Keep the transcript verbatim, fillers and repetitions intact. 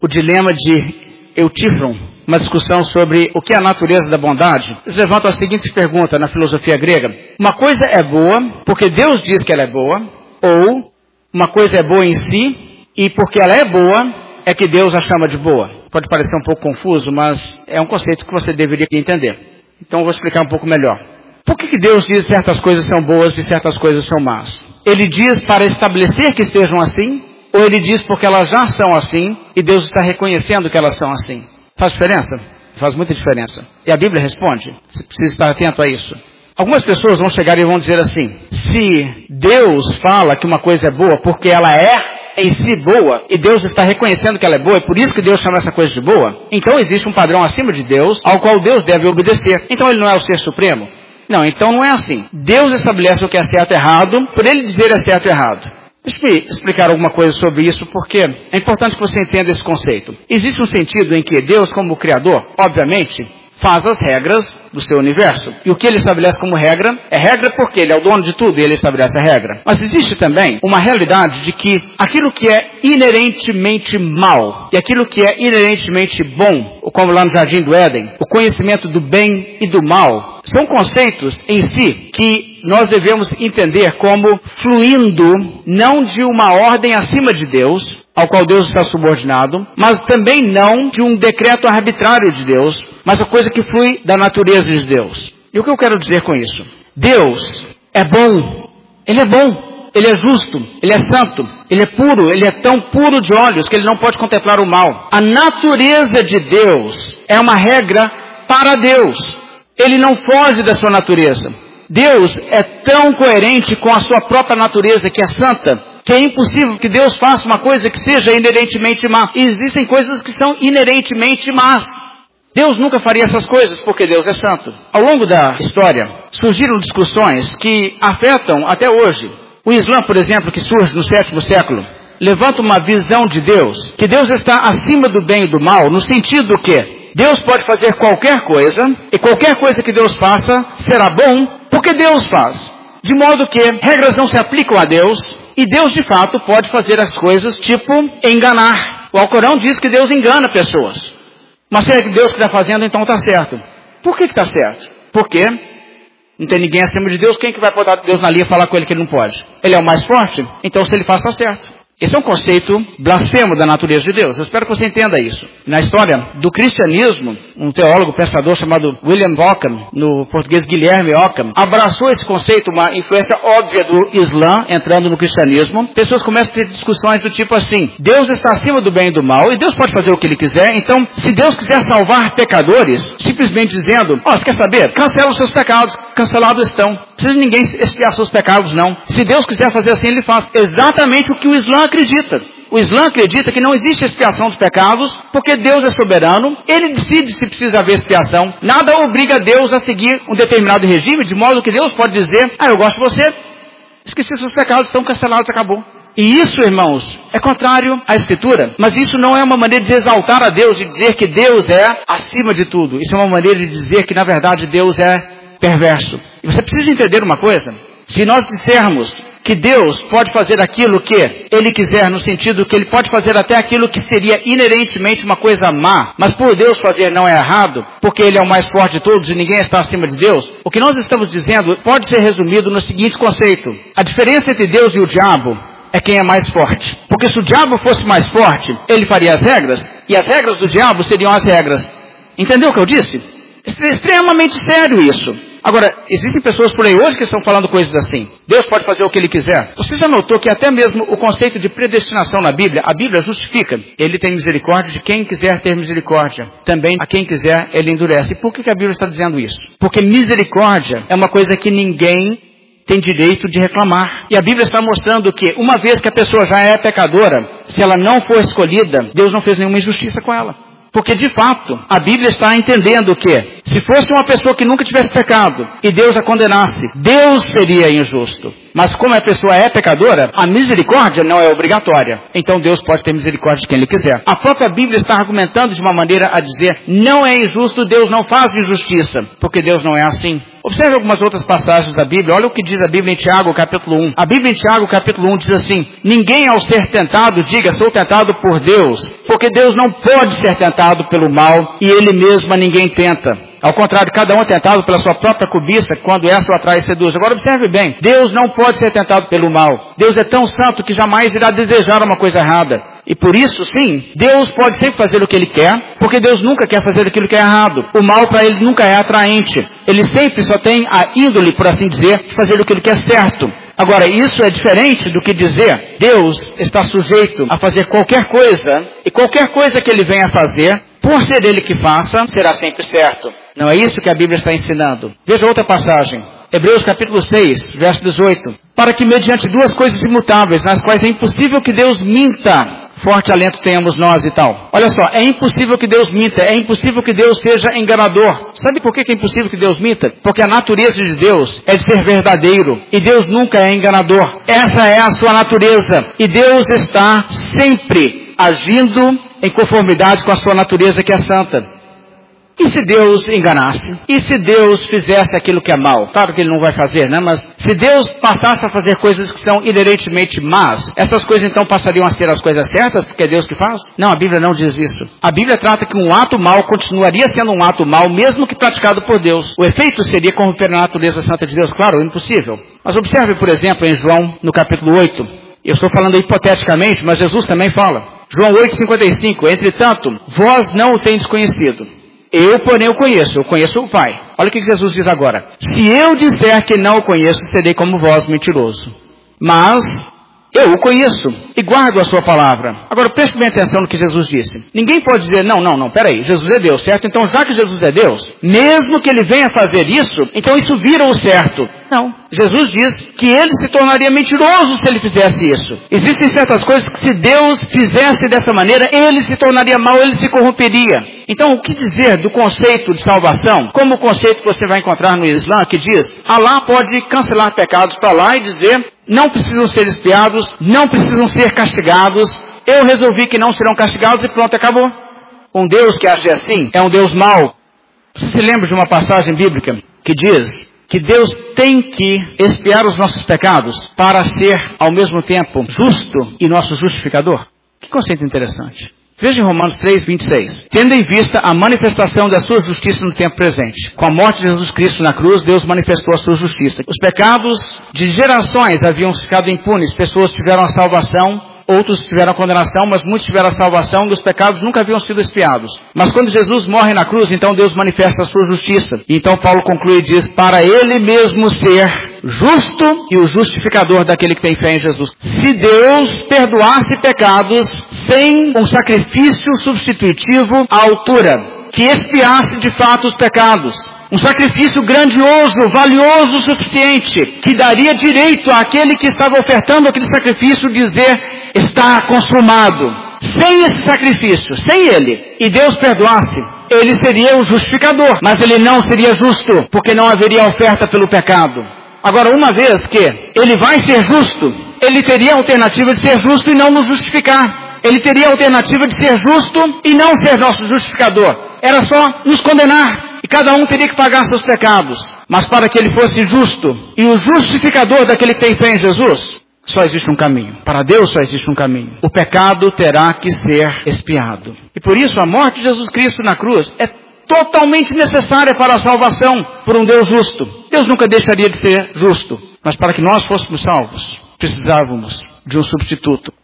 o dilema de Eutífron, uma discussão sobre o que é a natureza da bondade. Eles levantam a seguinte pergunta na filosofia grega: uma coisa é boa porque Deus diz que ela é boa, ou uma coisa é boa em si e porque ela é boa é que Deus a chama de boa? Pode parecer um pouco confuso, mas é um conceito que você deveria entender. Então eu vou explicar um pouco melhor. Por que que Deus diz que certas coisas são boas e certas coisas são más? Ele diz para estabelecer que estejam assim, ou ele diz porque elas já são assim e Deus está reconhecendo que elas são assim? Faz diferença? Faz muita diferença. E a Bíblia responde. Você precisa estar atento a isso. Algumas pessoas vão chegar e vão dizer assim: se Deus fala que uma coisa é boa porque ela é em si boa, e Deus está reconhecendo que ela é boa, e por isso que Deus chama essa coisa de boa, então existe um padrão acima de Deus, ao qual Deus deve obedecer. Então ele não é o ser supremo? Não, então não é assim. Deus estabelece o que é certo e errado, por ele dizer é certo e errado. Deixa eu explicar alguma coisa sobre isso, porque é importante que você entenda esse conceito. Existe um sentido em que Deus, como Criador, obviamente, faz as regras do seu universo. E o que ele estabelece como regra, é regra porque ele é o dono de tudo e ele estabelece a regra. Mas existe também uma realidade de que aquilo que é inerentemente mal e aquilo que é inerentemente bom, como lá no Jardim do Éden, o conhecimento do bem e do mal, são conceitos em si que nós devemos entender como fluindo não de uma ordem acima de Deus, ao qual Deus está subordinado, mas também não de um decreto arbitrário de Deus, mas a coisa que flui da natureza de Deus. E o que eu quero dizer com isso? Deus é bom, Ele é bom, Ele é justo, Ele é santo, Ele é puro, Ele é tão puro de olhos que Ele não pode contemplar o mal. A natureza de Deus é uma regra para Deus. Ele não foge da sua natureza. Deus é tão coerente com a sua própria natureza, que é santa, que é impossível que Deus faça uma coisa que seja inerentemente má. E existem coisas que são inerentemente más. Deus nunca faria essas coisas porque Deus é santo. Ao longo da história, surgiram discussões que afetam até hoje. O Islã, por exemplo, que surge no sétimo século, levanta uma visão de Deus, que Deus está acima do bem e do mal, no sentido que Deus pode fazer qualquer coisa, e qualquer coisa que Deus faça será bom, porque Deus faz. De modo que regras não se aplicam a Deus, e Deus de fato pode fazer as coisas tipo enganar. O Alcorão diz que Deus engana pessoas. Mas se é Deus que está fazendo, então está certo. Por que está certo? Porque não tem ninguém acima de Deus. Quem que vai botar Deus na linha e falar com ele que ele não pode? Ele é o mais forte? Então se ele faz, está certo. Esse é um conceito blasfemo da natureza de Deus. Eu espero que você entenda isso. Na história do cristianismo, um teólogo pensador chamado William Ockham, no português Guilherme Ockham, abraçou esse conceito, uma influência óbvia do Islã entrando no cristianismo. Pessoas começam a ter discussões do tipo assim: Deus está acima do bem e do mal, e Deus pode fazer o que Ele quiser. Então, se Deus quiser salvar pecadores, simplesmente dizendo: ó, oh, você quer saber? Cancela os seus pecados, cancelados estão. Não precisa ninguém expiar seus pecados, não. Se Deus quiser fazer assim, Ele faz. Exatamente o que o Islã acredita. O Islã acredita que não existe expiação dos pecados, porque Deus é soberano, Ele decide se precisa haver expiação. Nada obriga Deus a seguir um determinado regime, de modo que Deus pode dizer: ah, eu gosto de você, esqueci seus pecados, estão cancelados, acabou. E isso, irmãos, é contrário à Escritura, mas isso não é uma maneira de exaltar a Deus e dizer que Deus é acima de tudo. Isso é uma maneira de dizer que, na verdade, Deus é perverso. E você precisa entender uma coisa: se nós dissermos que Deus pode fazer aquilo que Ele quiser, no sentido que Ele pode fazer até aquilo que seria inerentemente uma coisa má, mas por Deus fazer não é errado, porque Ele é o mais forte de todos e ninguém está acima de Deus, o que nós estamos dizendo pode ser resumido no seguinte conceito: a diferença entre Deus e o diabo é quem é mais forte. Porque se o diabo fosse mais forte, ele faria as regras, e as regras do diabo seriam as regras. Entendeu o que eu disse? É extremamente sério isso. Agora, existem pessoas por aí hoje que estão falando coisas assim: Deus pode fazer o que Ele quiser. Você já notou que até mesmo o conceito de predestinação na Bíblia, a Bíblia justifica: Ele tem misericórdia de quem quiser ter misericórdia. Também a quem quiser Ele endurece. E por que a Bíblia está dizendo isso? Porque misericórdia é uma coisa que ninguém tem direito de reclamar. E a Bíblia está mostrando que, uma vez que a pessoa já é pecadora, se ela não for escolhida, Deus não fez nenhuma injustiça com ela. Porque, de fato, a Bíblia está entendendo que, Se fosse uma pessoa que nunca tivesse pecado e Deus a condenasse, Deus seria injusto. Mas como a pessoa é pecadora, a misericórdia não é obrigatória. Então Deus pode ter misericórdia de quem Ele quiser. A própria Bíblia está argumentando de uma maneira a dizer, não é injusto, Deus não faz injustiça, porque Deus não é assim. Observe algumas outras passagens da Bíblia. Olha o que diz a Bíblia em Tiago, capítulo um. A Bíblia em Tiago, capítulo um, diz assim, ninguém ao ser tentado diga, sou tentado por Deus, porque Deus não pode ser tentado pelo mal, e Ele mesmo a ninguém tenta. Ao contrário, cada um é tentado pela sua própria cobiça, quando essa o atrai e seduz. Agora observe bem, Deus não pode ser tentado pelo mal. Deus é tão santo que jamais irá desejar uma coisa errada. E por isso, sim, Deus pode sempre fazer o que Ele quer, porque Deus nunca quer fazer aquilo que é errado. O mal para Ele nunca é atraente. Ele sempre só tem a índole, por assim dizer, de fazer o que Ele quer certo. Agora, isso é diferente do que dizer, Deus está sujeito a fazer qualquer coisa, e qualquer coisa que Ele venha a fazer, por ser Ele que faça, será sempre certo. Não é isso que a Bíblia está ensinando. Veja outra passagem. Hebreus capítulo seis, verso dezoito. Para que mediante duas coisas imutáveis, nas quais é impossível que Deus minta, forte alento tenhamos nós e tal. Olha só, é impossível que Deus minta, é impossível que Deus seja enganador. Sabe por que é impossível que Deus minta? Porque a natureza de Deus é de ser verdadeiro, e Deus nunca é enganador. Essa é a sua natureza, e Deus está sempre agindo em conformidade com a sua natureza que é santa. E se Deus enganasse? E se Deus fizesse aquilo que é mal? Claro que Ele não vai fazer, né? Mas se Deus passasse a fazer coisas que são inerentemente más, essas coisas então passariam a ser as coisas certas, porque é Deus que faz? Não, a Bíblia não diz isso. A Bíblia trata que um ato mal continuaria sendo um ato mal, mesmo que praticado por Deus. O efeito seria corromper a natureza santa de Deus? Claro, impossível. Mas observe, por exemplo, em João, no capítulo oito. Eu estou falando hipoteticamente, mas Jesus também fala. João oito, cinquenta e cinco. Entretanto, vós não o tendes conhecido. Eu, porém, o conheço. Eu conheço o Pai. Olha o que Jesus diz agora. Se eu disser que não o conheço, serei como vós, mentiroso. Mas eu o conheço e guardo a sua palavra. Agora, preste bem atenção no que Jesus disse. Ninguém pode dizer, não, não, não, peraí, Jesus é Deus, certo? Então, já que Jesus é Deus, mesmo que Ele venha fazer isso, então isso vira o certo. Não. Jesus diz que Ele se tornaria mentiroso se Ele fizesse isso. Existem certas coisas que se Deus fizesse dessa maneira, Ele se tornaria mal, Ele se corromperia. Então, o que dizer do conceito de salvação? Como o conceito que você vai encontrar no Islã, que diz, Allah pode cancelar pecados para lá e dizer, não precisam ser expiados, não precisam ser castigados, eu resolvi que não serão castigados e pronto, acabou. Um Deus que age assim é um Deus mau. Você se lembra de uma passagem bíblica que diz que Deus tem que expiar os nossos pecados para ser, ao mesmo tempo, justo e nosso justificador? Que conceito interessante. Veja em Romanos três, vinte e seis. Tendo em vista a manifestação da sua justiça no tempo presente. Com a morte de Jesus Cristo na cruz, Deus manifestou a sua justiça. Os pecados de gerações haviam ficado impunes. Pessoas tiveram a salvação, outros tiveram a condenação, mas muitos tiveram a salvação e os pecados nunca haviam sido expiados. Mas quando Jesus morre na cruz, então Deus manifesta a sua justiça. E então Paulo conclui e diz, para Ele mesmo ser justo e o justificador daquele que tem fé em Jesus. Se Deus perdoasse pecados sem um sacrifício substitutivo à altura, que expiasse de fato os pecados, um sacrifício grandioso, valioso o suficiente, que daria direito àquele que estava ofertando aquele sacrifício dizer, está consumado. Sem esse sacrifício, sem ele, e Deus perdoasse, ele seria o justificador, mas ele não seria justo, porque não haveria oferta pelo pecado. Agora, uma vez que ele vai ser justo, ele teria a alternativa de ser justo e não nos justificar. Ele teria a alternativa de ser justo e não ser nosso justificador. Era só nos condenar. E cada um teria que pagar seus pecados. Mas para que ele fosse justo e o justificador daquele que tem fé em Jesus, só existe um caminho. Para Deus só existe um caminho. O pecado terá que ser expiado. E por isso a morte de Jesus Cristo na cruz é totalmente necessária para a salvação por um Deus justo. Deus nunca deixaria de ser justo. Mas para que nós fôssemos salvos, precisávamos de um substituto.